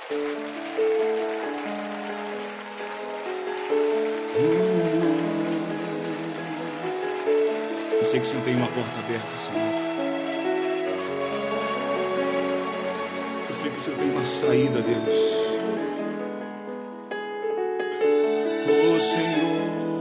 Eu sei que o Senhor tem uma porta aberta, Senhor. Eu sei que o Senhor tem uma saída, Deus. Oh, Senhor.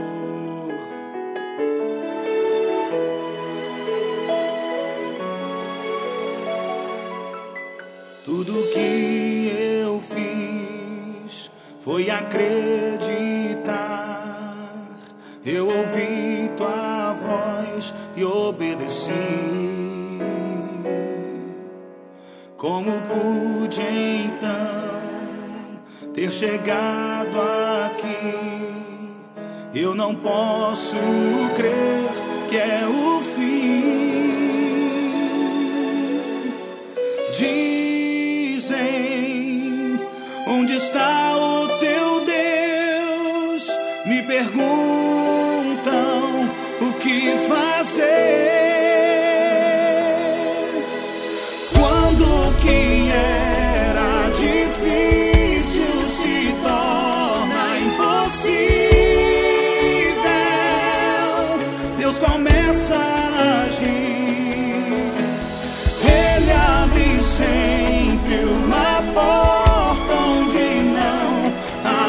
Tudo que eu fiz foi acreditar. Eu ouvi tua voz e obedeci. Como pude então ter chegado aqui? Eu não posso crer que é o fim. Dizem, onde está o teu Deus? Me perguntam o que fazer. Quando que era difícil se torna impossível. Deus começa a agir. Ele abre sempre uma porta onde não há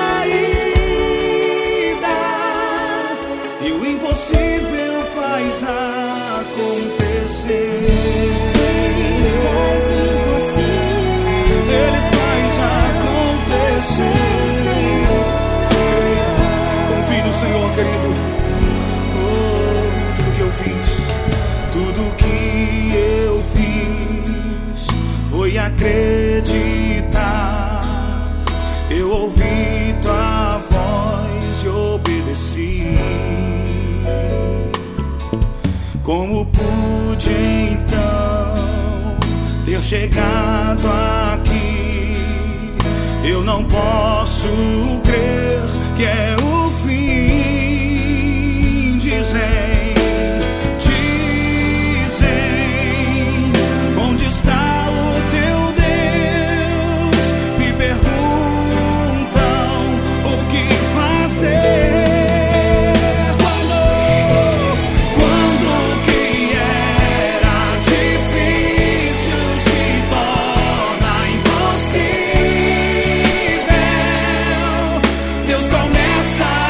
saída, e o impossível faz acontecer. Ele faz acontecer. Confie no Senhor, querido. Oh, tudo que eu fiz, tudo que eu fiz foi acreditar. Eu ouvi tua voz e obedeci. Como pude então ter chegado aqui? Eu não posso crer que é o fim. Dizem, onde está o teu Deus? Me perguntam o que fazer. Deus começa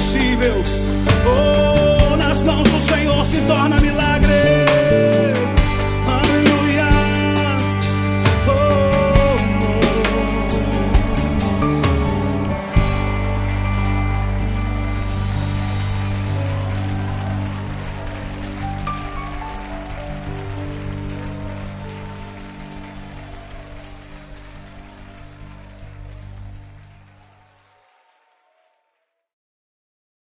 impossível. Oh, nas mãos do Senhor se torna milagre.